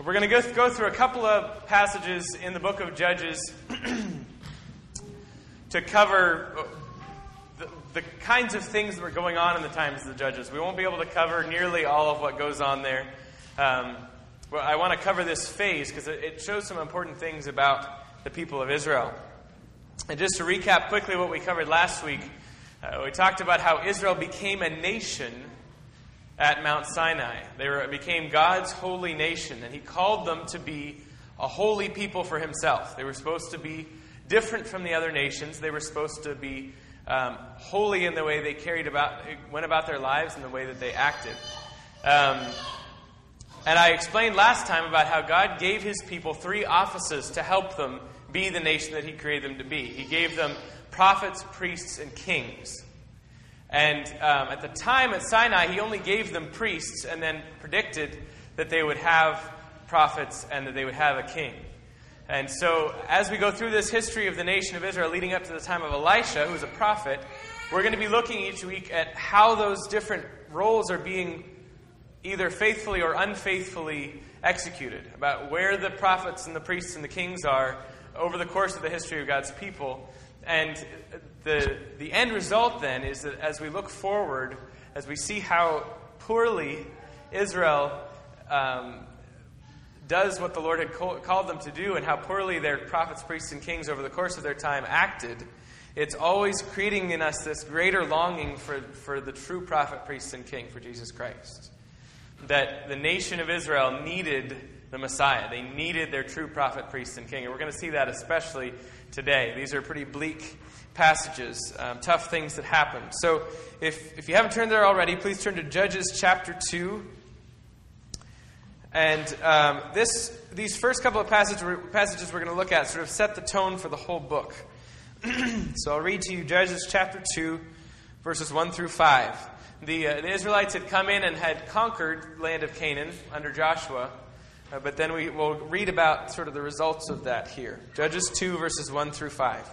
We're going to go through a couple of passages in the book of Judges to cover the kinds of things that were going on in the times of the Judges. We won't be able to cover nearly all of what goes on there. Well, I want to cover this phase because it shows some important things about the people of Israel. And just to recap quickly what we covered last week, we talked about how Israel became a nation at Mount Sinai. They became God's holy nation, and He called them to be a holy people for Himself. They were supposed to be different from the other nations. They were supposed to be holy in the way they went about their lives and the way that they acted. And I explained last time about how God gave His people 3 offices to help them be the nation that He created them to be. He gave them prophets, priests, and kings. And at the time at Sinai, He only gave them priests and then predicted that they would have prophets and that they would have a king. And so as we go through this history of the nation of Israel leading up to the time of Elisha, who was a prophet, we're going to be looking each week at how those different roles are being either faithfully or unfaithfully executed, about where the prophets and the priests and the kings are over the course of the history of God's people. And the end result then is that as we look forward, as we see how poorly Israel does what the Lord had called them to do and how poorly their prophets, priests, and kings over the course of their time acted, it's always creating in us this greater longing for the true prophet, priest, and king, for Jesus Christ. That the nation of Israel needed the Messiah. They needed their true prophet, priest, and king. And we're going to see that especially today. These are pretty bleak passages, tough things that happen. So if you haven't turned there already, please turn to Judges chapter 2. And these first couple of passages we're going to look at sort of set the tone for the whole book. So I'll read to you Judges chapter 2, verses 1 through 5. The Israelites had come in and had conquered the land of Canaan under Joshua. But then we will read about sort of the results of that here. Judges 2, verses 1 through 5.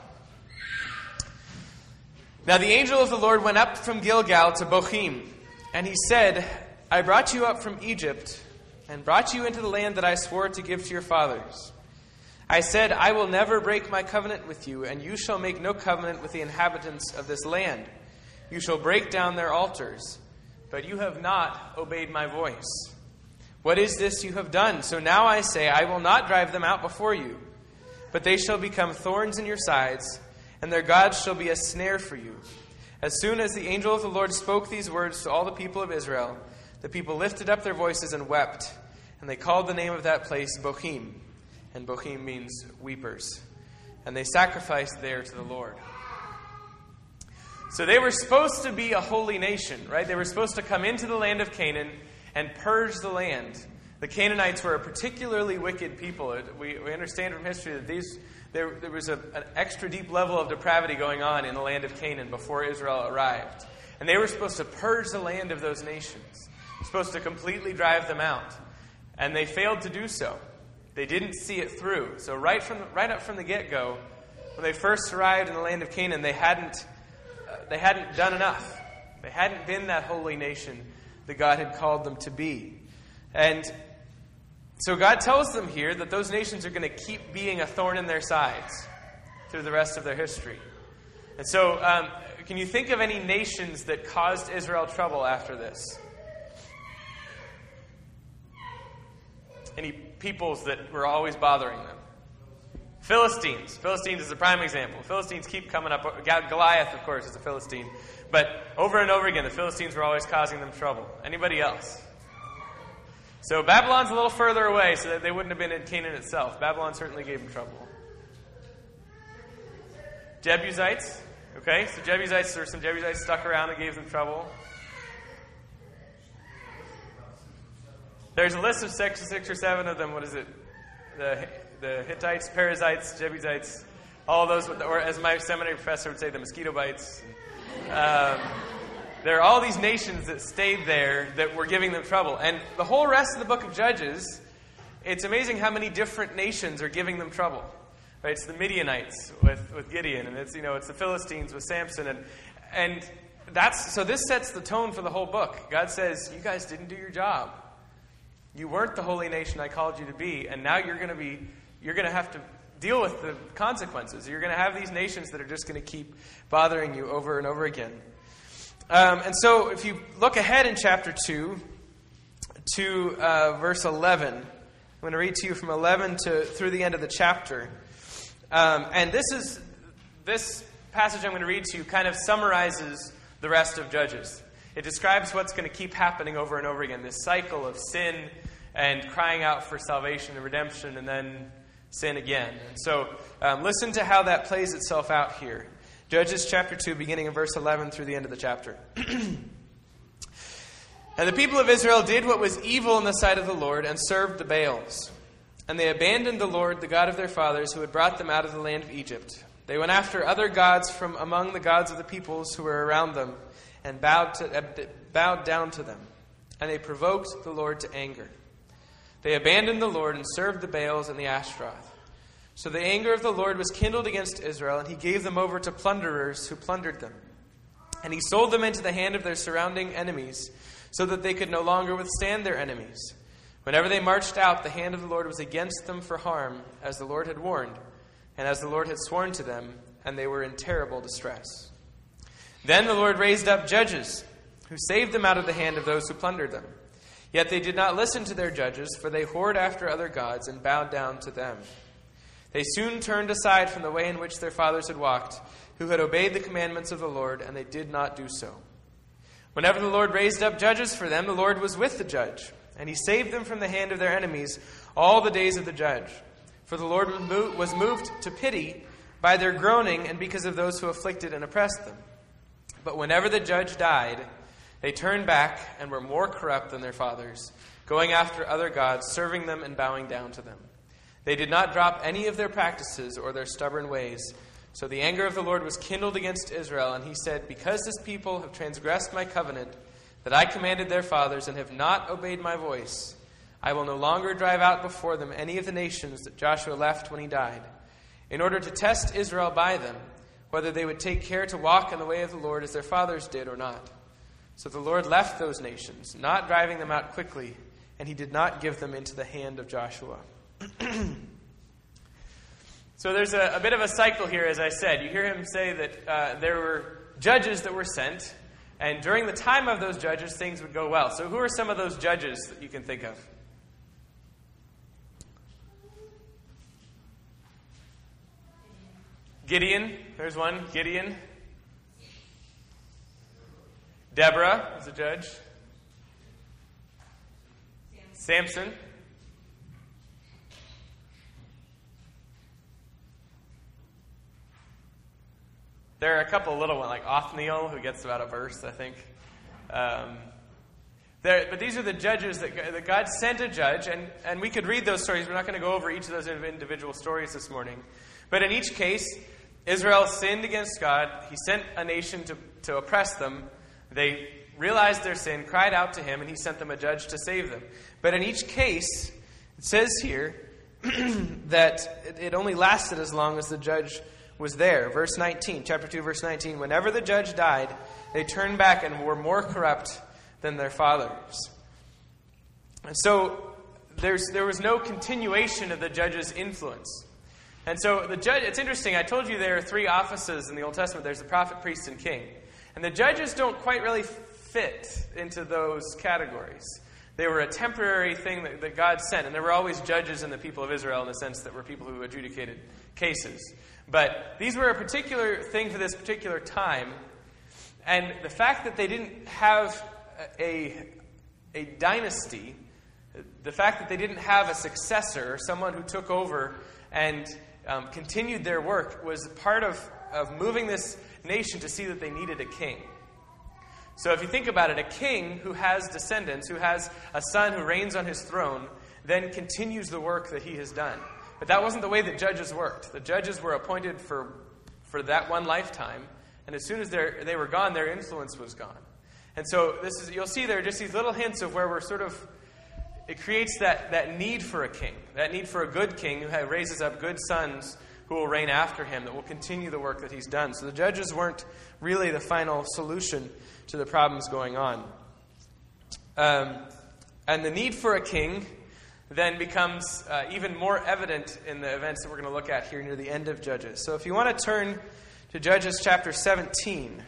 Now the angel of the Lord went up from Gilgal to Bochim, and he said, I brought you up from Egypt, and brought you into the land that I swore to give to your fathers. I said, I will never break my covenant with you, and you shall make no covenant with the inhabitants of this land. You shall break down their altars, but you have not obeyed my voice. What is this you have done? So now I say, I will not drive them out before you, but they shall become thorns in your sides, and their gods shall be a snare for you. As soon as the angel of the Lord spoke these words to all the people of Israel, the people lifted up their voices and wept, and they called the name of that place Bochim, and Bochim means weepers. And they sacrificed there to the Lord. So they were supposed to be a holy nation, right? They were supposed to come into the land of Canaan and purge the land. The Canaanites were a particularly wicked people. We understand from history that there was an extra deep level of depravity going on in the land of Canaan before Israel arrived. And they were supposed to purge the land of those nations. Supposed to completely drive them out. And they failed to do so. They didn't see it through. So right up from the get-go, when they first arrived in the land of Canaan, they hadn't done enough. They hadn't been that holy nation that God had called them to be. And so God tells them here that those nations are going to keep being a thorn in their sides through the rest of their history. And so can you think of any nations that caused Israel trouble after this? Any peoples that were always bothering them? Philistines. Philistines is a prime example. Philistines keep coming up. Goliath, of course, is a Philistine. But over and over again, the Philistines were always causing them trouble. Anybody else? So Babylon's a little further away, so that they wouldn't have been in Canaan itself. Babylon certainly gave them trouble. Jebusites. Okay, so there were some Jebusites stuck around that gave them trouble. There's a list of six or seven of them. What is it? The Hittites, Perizzites, Jebusites, all those, or as my seminary professor would say, the mosquito bites. There are all these nations that stayed there that were giving them trouble. And the whole rest of the book of Judges, it's amazing how many different nations are giving them trouble. Right? It's the Midianites with Gideon, and it's the Philistines with Samson, and so this sets the tone for the whole book. God says, you guys didn't do your job. You weren't the holy nation I called you to be, and now you're going to have to deal with the consequences. You're going to have these nations that are just going to keep bothering you over and over again. And so if you look ahead in chapter 2 to verse 11, I'm going to read to you from 11 through the end of the chapter. And this passage I'm going to read to you kind of summarizes the rest of Judges. It describes what's going to keep happening over and over again, this cycle of sin and crying out for salvation and redemption, and then sin again. And so listen to how that plays itself out here. Judges chapter 2, beginning in verse 11 through the end of the chapter. And the people of Israel did what was evil in the sight of the Lord and served the Baals. And they abandoned the Lord, the God of their fathers, who had brought them out of the land of Egypt. They went after other gods from among the gods of the peoples who were around them and bowed down to them. And they provoked the Lord to anger. They abandoned the Lord and served the Baals and the Ashtaroth. So the anger of the Lord was kindled against Israel, and he gave them over to plunderers who plundered them. And he sold them into the hand of their surrounding enemies, so that they could no longer withstand their enemies. Whenever they marched out, the hand of the Lord was against them for harm, as the Lord had warned, and as the Lord had sworn to them, and they were in terrible distress. Then the Lord raised up judges, who saved them out of the hand of those who plundered them. Yet they did not listen to their judges, for they whored after other gods and bowed down to them. They soon turned aside from the way in which their fathers had walked, who had obeyed the commandments of the Lord, and they did not do so. Whenever the Lord raised up judges for them, the Lord was with the judge, and he saved them from the hand of their enemies all the days of the judge. For the Lord was moved to pity by their groaning and because of those who afflicted and oppressed them. But whenever the judge died, they turned back and were more corrupt than their fathers, going after other gods, serving them and bowing down to them. They did not drop any of their practices or their stubborn ways. So the anger of the Lord was kindled against Israel, and he said, because this people have transgressed my covenant that I commanded their fathers and have not obeyed my voice, I will no longer drive out before them any of the nations that Joshua left when he died, in order to test Israel by them, whether they would take care to walk in the way of the Lord as their fathers did or not. So the Lord left those nations, not driving them out quickly, and he did not give them into the hand of Joshua. So there's a bit of a cycle here, as I said. You hear him say that there were judges that were sent, and during the time of those judges, things would go well. So who are some of those judges that you can think of? Gideon, there's one, Gideon. Deborah was a judge. Samson. There are a couple of little ones, like Othniel, who gets about a verse, I think. But these are the judges that God sent a judge, and we could read those stories. We're not going to go over each of those individual stories this morning. But in each case, Israel sinned against God. He sent a nation to oppress them. They realized their sin, cried out to him, and he sent them a judge to save them. But in each case, it says here that it only lasted as long as the judge was there. Verse 19, chapter 2, verse 19. Whenever the judge died, they turned back and were more corrupt than their fathers. And so there was no continuation of the judge's influence. And so the judge, it's interesting, I told you there are three offices in the Old Testament. There's the prophet, priest, and king. And the judges don't quite really fit into those categories. They were a temporary thing that God sent. And there were always judges in the people of Israel in the sense that were people who adjudicated cases. But these were a particular thing for this particular time. And the fact that they didn't have a dynasty, the fact that they didn't have a successor, or someone who took over and continued their work, was part of moving this nation to see that they needed a king. So if you think about it, a king who has descendants, who has a son who reigns on his throne, then continues the work that he has done. But that wasn't the way that judges worked. The judges were appointed for that one lifetime, and as soon as they were gone, their influence was gone. And so you'll see there are just these little hints of where we're sort of, it creates that need for a king, that need for a good king who raises up good sons who will reign after him, that will continue the work that he's done. So the judges weren't really the final solution to the problems going on. And the need for a king then becomes even more evident in the events that we're going to look at here near the end of Judges. So if you want to turn to Judges chapter 17,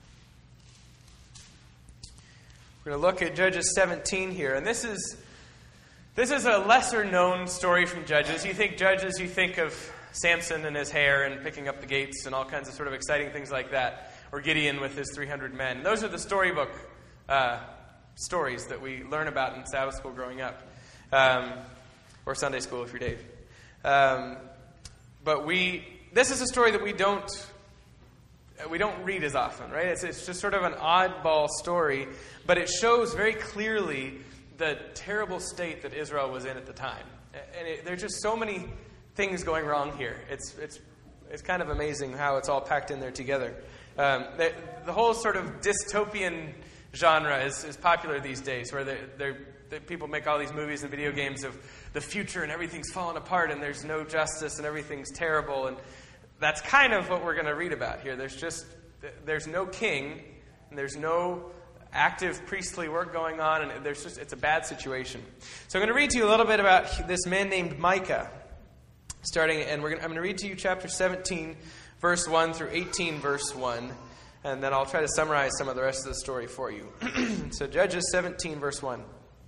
we're going to look at Judges 17 here. And this is a lesser-known story from Judges. You think Judges, you think of Samson and his hair and picking up the gates and all kinds of sort of exciting things like that, or Gideon with his 300 men. And those are the storybook stories that we learn about in Sabbath school growing up, or Sunday school if you're Dave. But this is a story that we don't read as often, right? It's just sort of an oddball story, but it shows very clearly the terrible state that Israel was in at the time. And there's just so many things going wrong here. It's kind of amazing how it's all packed in there together. The whole sort of dystopian genre is popular these days, where people make all these movies and video games of the future and everything's falling apart and there's no justice and everything's terrible. And that's kind of what we're going to read about here. There's no king and there's no active priestly work going on, and it's a bad situation. So I'm going to read to you a little bit about this man named Micah, I'm going to read to you chapter 17, verse 1 through 18, verse 1, and then I'll try to summarize some of the rest of the story for you. So Judges 17, verse 1.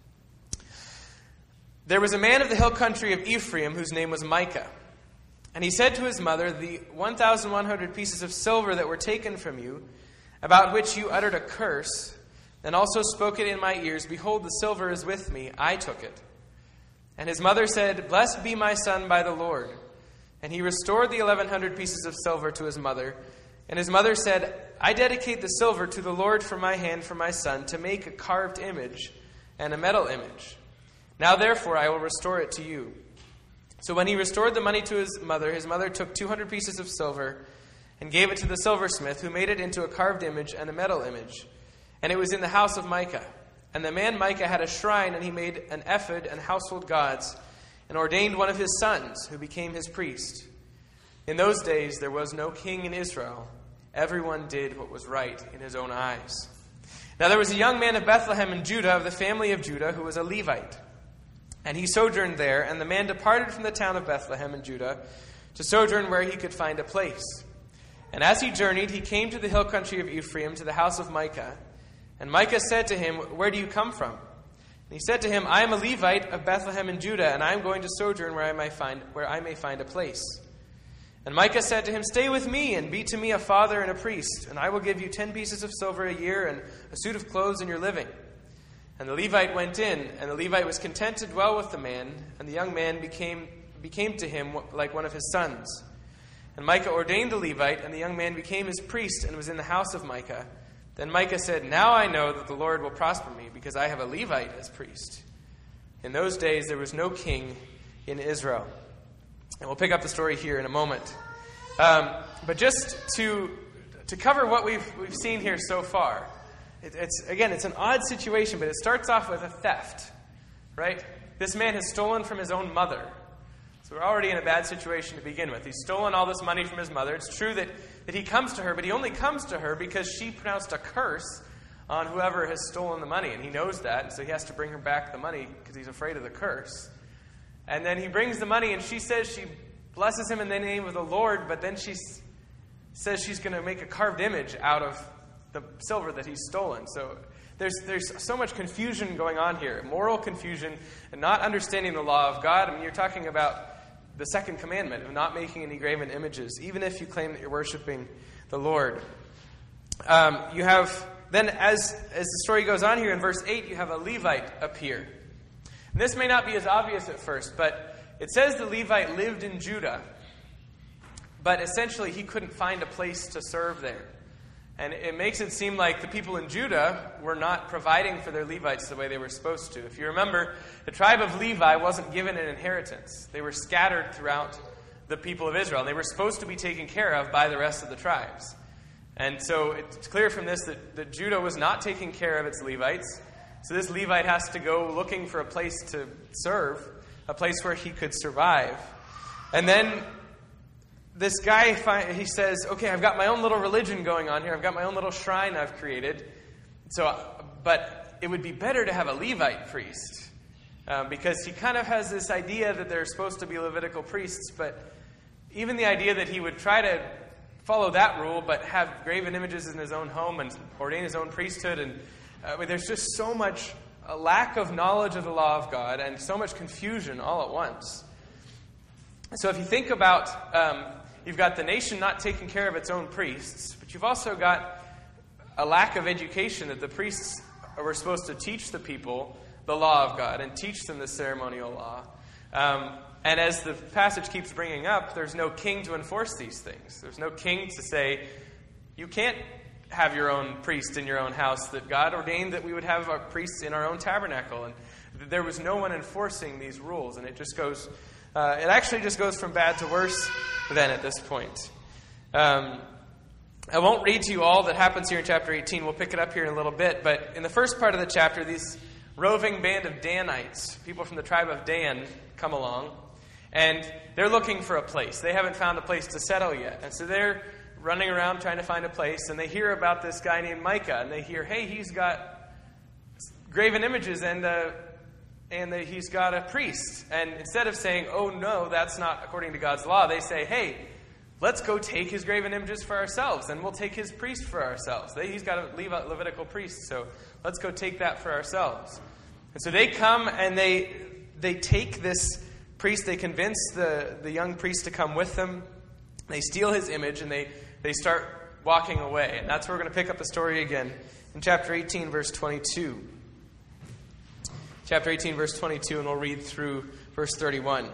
There was a man of the hill country of Ephraim whose name was Micah. And he said to his mother, "The 1,100 pieces of silver that were taken from you, about which you uttered a curse, and also spoke it in my ears, behold, the silver is with me, I took it." And his mother said, "Blessed be my son by the Lord." And he restored the 1,100 pieces of silver to his mother. And his mother said, "I dedicate the silver to the Lord from my hand for my son, to make a carved image and a metal image. Now therefore I will restore it to you." So when he restored the money to his mother took 200 pieces of silver and gave it to the silversmith, who made it into a carved image and a metal image. And it was in the house of Micah. And the man Micah had a shrine, and he made an ephod and household gods, and ordained one of his sons, who became his priest. In those days there was no king in Israel. Everyone did what was right in his own eyes. Now there was a young man of Bethlehem in Judah, of the family of Judah, who was a Levite. And he sojourned there, and the man departed from the town of Bethlehem in Judah to sojourn where he could find a place. And as he journeyed, he came to the hill country of Ephraim, to the house of Micah. And Micah said to him, "Where do you come from?" And he said to him, "I am a Levite of Bethlehem in Judah, and I am going to sojourn where I may find a place." And Micah said to him, "Stay with me, and be to me a father and a priest, and I will give you 10 pieces of silver a year and a suit of clothes in your living." And the Levite went in, and the Levite was content to dwell with the man, and the young man became to him like one of his sons. And Micah ordained the Levite, and the young man became his priest and was in the house of Micah. Then Micah said, "Now I know that the Lord will prosper me, because I have a Levite as priest." In those days there was no king in Israel. And we'll pick up the story here in a moment. But just to cover what we've seen here so far, it's an odd situation, but it starts off with a theft, right? This man has stolen from his own mother. So we're already in a bad situation to begin with. He's stolen all this money from his mother. It's true that he comes to her, but he only comes to her because she pronounced a curse on whoever has stolen the money. And he knows that, so he has to bring her back the money because he's afraid of the curse. And then he brings the money, and she says she blesses him in the name of the Lord, but then she says she's going to make a carved image out of the silver that he's stolen. So there's so much confusion going on here, moral confusion, and not understanding the law of God. I mean, you're talking about the second commandment of not making any graven images, even if you claim that you're worshiping the Lord. You have, then as the story goes on here in verse 8, you have a Levite appear. And this may not be as obvious at first, but it says the Levite lived in Judah, but essentially he couldn't find a place to serve there. And it makes it seem like the people in Judah were not providing for their Levites the way they were supposed to. If you remember, the tribe of Levi wasn't given an inheritance. They were scattered throughout the people of Israel. They were supposed to be taken care of by the rest of the tribes. And so it's clear from this that Judah was not taking care of its Levites. So this Levite has to go looking for a place to serve, a place where he could survive. And then this guy, he says, "Okay, I've got my own little religion going on here. I've got my own little shrine I've created. But it would be better to have a Levite priest, because he kind of has this idea that they're supposed to be Levitical priests, but even the idea that he would try to follow that rule but have graven images in his own home and ordain his own priesthood, and there's just so much a lack of knowledge of the law of God and so much confusion all at once. So if you think about, you've got the nation not taking care of its own priests, but you've also got a lack of education that the priests were supposed to teach the people the law of God and teach them the ceremonial law. And as the passage keeps bringing up, there's no king to enforce these things. There's no king to say, you can't have your own priest in your own house, that God ordained that we would have our priests in our own tabernacle. And there was no one enforcing these rules. And it just goes, it actually just goes from bad to worse then at this point. I won't read to you all that happens here in chapter 18. We'll pick it up here in a little bit. But in the first part of the chapter, these roving band of Danites, people from the tribe of Dan, come along. And they're looking for a place. They haven't found a place to settle yet. And so they're running around trying to find a place. And they hear about this guy named Micah. And they hear, hey, he's got graven images and he's got a priest. And instead of saying, oh, no, that's not according to God's law, they say, hey, let's go take his graven images for ourselves, and we'll take his priest for ourselves. He's got a Levitical priest, so let's go take that for ourselves. And so they come and they take this priest, they convince the young priest to come with them. They steal his image, and they start walking away. And that's where we're going to pick up the story again in chapter 18, verse 22. Chapter 18, verse 22, and we'll read through verse 31.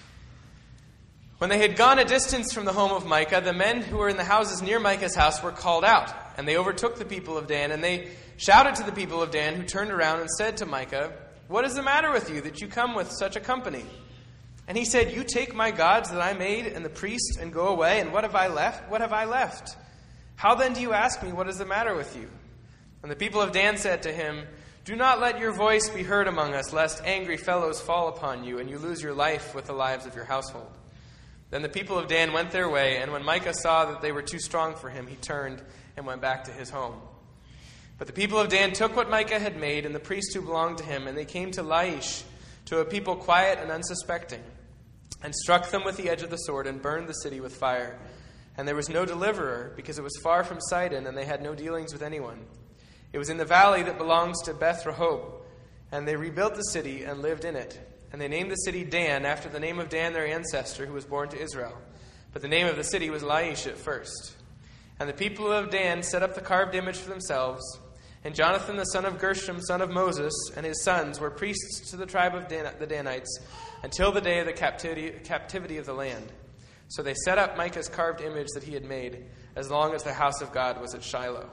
When they had gone a distance from the home of Micah, the men who were in the houses near Micah's house were called out, and they overtook the people of Dan, and they shouted to the people of Dan, who turned around and said to Micah, "What is the matter with you, that you come with such a company?" And he said, "You take my gods that I made and the priest and go away, and what have I left? What have I left? How then do you ask me, what is the matter with you?" And the people of Dan said to him, "Do not let your voice be heard among us, lest angry fellows fall upon you, and you lose your life with the lives of your household." Then the people of Dan went their way, and when Micah saw that they were too strong for him, he turned and went back to his home. But the people of Dan took what Micah had made and the priest who belonged to him, and they came to Laish, to a people quiet and unsuspecting, and struck them with the edge of the sword and burned the city with fire. And there was no deliverer, because it was far from Sidon, and they had no dealings with anyone. It was in the valley that belongs to Beth Rehob, and they rebuilt the city and lived in it. And they named the city Dan, after the name of Dan, their ancestor, who was born to Israel. But the name of the city was Laish at first. And the people of Dan set up the carved image for themselves. And Jonathan, the son of Gershom, son of Moses, and his sons were priests to the tribe of the Danites until the day of the captivity of the land. So they set up Micah's carved image that he had made, as long as the house of God was at Shiloh.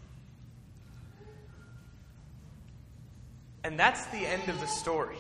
And that's the end of the story.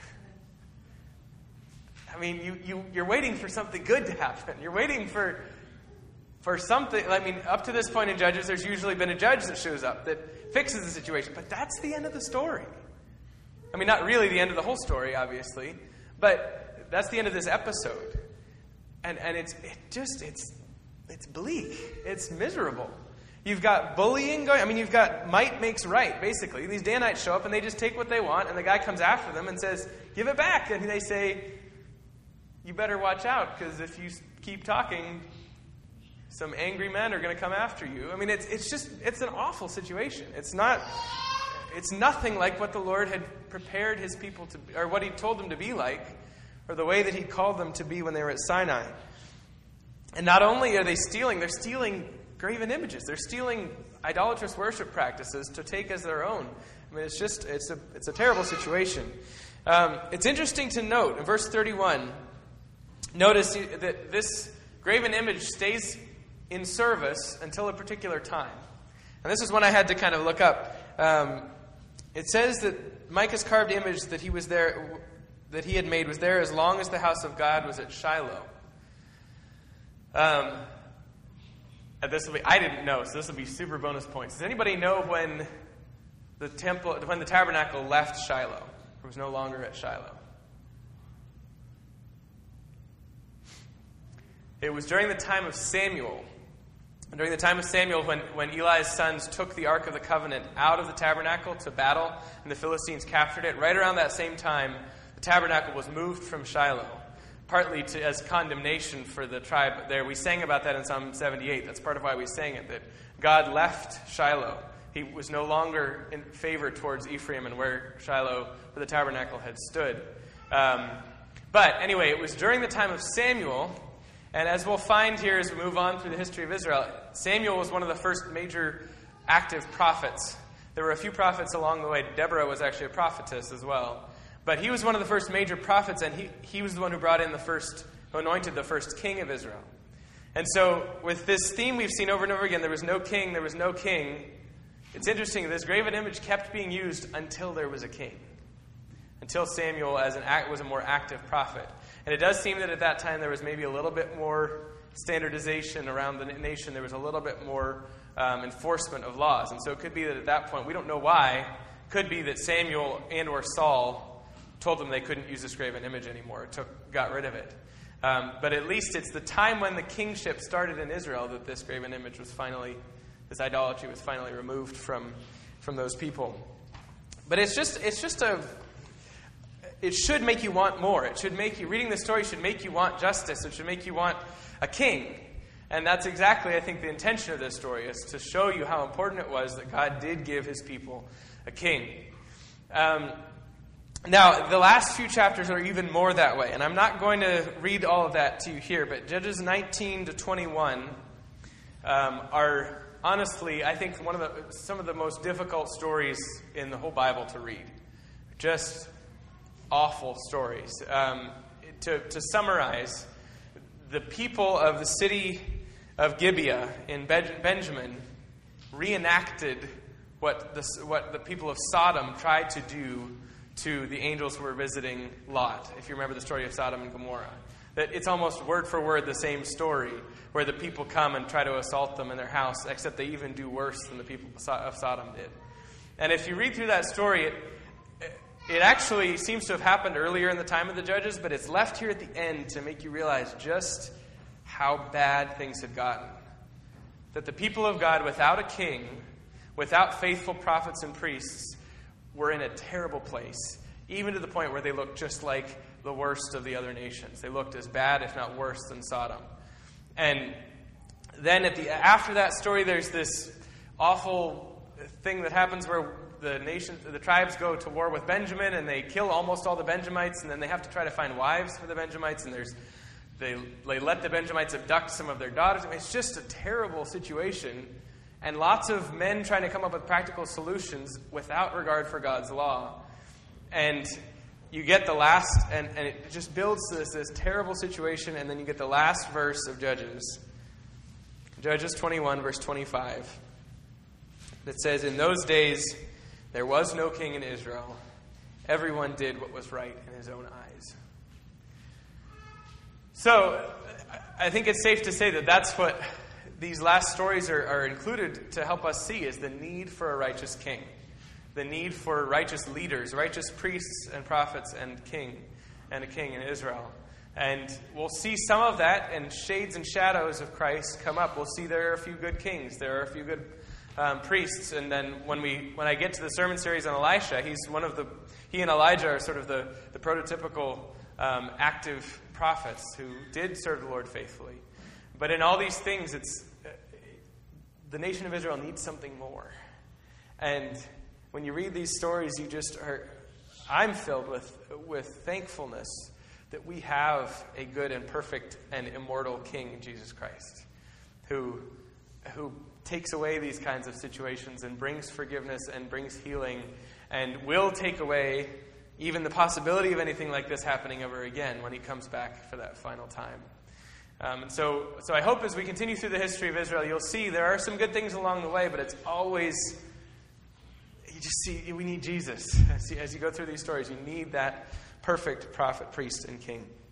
I mean, you're waiting for something good to happen. You're waiting for something. I mean, up to this point in Judges, there's usually been a judge that shows up that fixes the situation. But that's the end of the story. I mean, not really the end of the whole story, obviously, but that's the end of this episode. And it's bleak. It's miserable. You've got bullying going. I mean, you've got might makes right, basically. These Danites show up and they just take what they want, and the guy comes after them and says, "Give it back." And they say, "You better watch out, because if you keep talking, some angry men are going to come after you." I mean, it's an awful situation. It's nothing like what the Lord had prepared his people to be, or what he told them to be like, or the way that he called them to be when they were at Sinai. And not only are they stealing, they're stealing graven images. They're stealing idolatrous worship practices to take as their own. I mean, it's a terrible situation. It's interesting to note in verse 31. Notice that this graven image stays in service until a particular time. And this is one I had to kind of look up. It says that Micah's carved image that he had made was there as long as the house of God was at Shiloh. And I didn't know, so this will be super bonus points. Does anybody know when the tabernacle left Shiloh? It was no longer at Shiloh. It was during the time of Samuel. During the time of Samuel, when Eli's sons took the Ark of the Covenant out of the tabernacle to battle, and the Philistines captured it, right around that same time, the tabernacle was moved from Shiloh, partly as condemnation for the tribe there. We sang about that in Psalm 78. That's part of why we sang it, that God left Shiloh. He was no longer in favor towards Ephraim and where Shiloh, where the tabernacle had stood. But anyway, it was during the time of Samuel, and as we'll find here as we move on through the history of Israel, Samuel was one of the first major active prophets. There were a few prophets along the way. Deborah was actually a prophetess as well. But he was one of the first major prophets, and he was the one who brought in who anointed the first king of Israel. And so with this theme we've seen over and over again, there was no king, there was no king. It's interesting, this graven image kept being used until there was a king. Until Samuel was a more active prophet. And it does seem that at that time there was maybe a little bit more standardization around the nation. There was a little bit more enforcement of laws. And so it could be that at that point, we don't know why, it could be that Samuel and or Saul told them they couldn't use this graven image anymore, got rid of it. But at least it's the time when the kingship started in Israel that this graven image this idolatry was finally removed from those people. But it should make you want more. Reading the story should make you want justice. It should make you want a king. And that's exactly, I think, the intention of this story, is to show you how important it was that God did give his people a king. Now, the last few chapters are even more that way. And I'm not going to read all of that to you here, but Judges 19 to 21 are honestly, I think, some of the most difficult stories in the whole Bible to read. Just awful stories. To summarize, the people of the city of Gibeah in Benjamin reenacted what the people of Sodom tried to do to the angels who were visiting Lot, if you remember the story of Sodom and Gomorrah. That it's almost word for word the same story, where the people come and try to assault them in their house, except they even do worse than the people of Sodom did. And if you read through that story, it actually seems to have happened earlier in the time of the Judges, but it's left here at the end to make you realize just how bad things had gotten. That the people of God, without a king, without faithful prophets and priests, were in a terrible place, even to the point where they looked just like the worst of the other nations. They looked as bad, if not worse, than Sodom. And then after that story, there's this awful thing that happens where the tribes go to war with Benjamin, and they kill almost all the Benjamites, and then they have to try to find wives for the Benjamites, and they let the Benjamites abduct some of their daughters. I mean, it's just a terrible situation. And lots of men trying to come up with practical solutions without regard for God's law. And you get the last, and it just builds this terrible situation, and then you get the last verse of Judges. Judges 21, verse 25. That says, "In those days there was no king in Israel. Everyone did what was right in his own eyes." So I think it's safe to say that that's what these last stories are included to help us see, is the need for a righteous king. The need for righteous leaders, righteous priests and prophets and a king in Israel. And we'll see some of that, and shades and shadows of Christ come up. We'll see there are a few good kings. There are a few good priests. And then when I get to the sermon series on Elisha, he and Elijah are sort of the prototypical active prophets who did serve the Lord faithfully. But in all these things, the nation of Israel needs something more. And when you read these stories, I'm filled with thankfulness that we have a good and perfect and immortal King, Jesus Christ, who takes away these kinds of situations and brings forgiveness and brings healing and will take away even the possibility of anything like this happening ever again when he comes back for that final time. So I hope as we continue through the history of Israel, you'll see there are some good things along the way, but it's always, you just see, we need Jesus. As you go through these stories, you need that perfect prophet, priest, and king.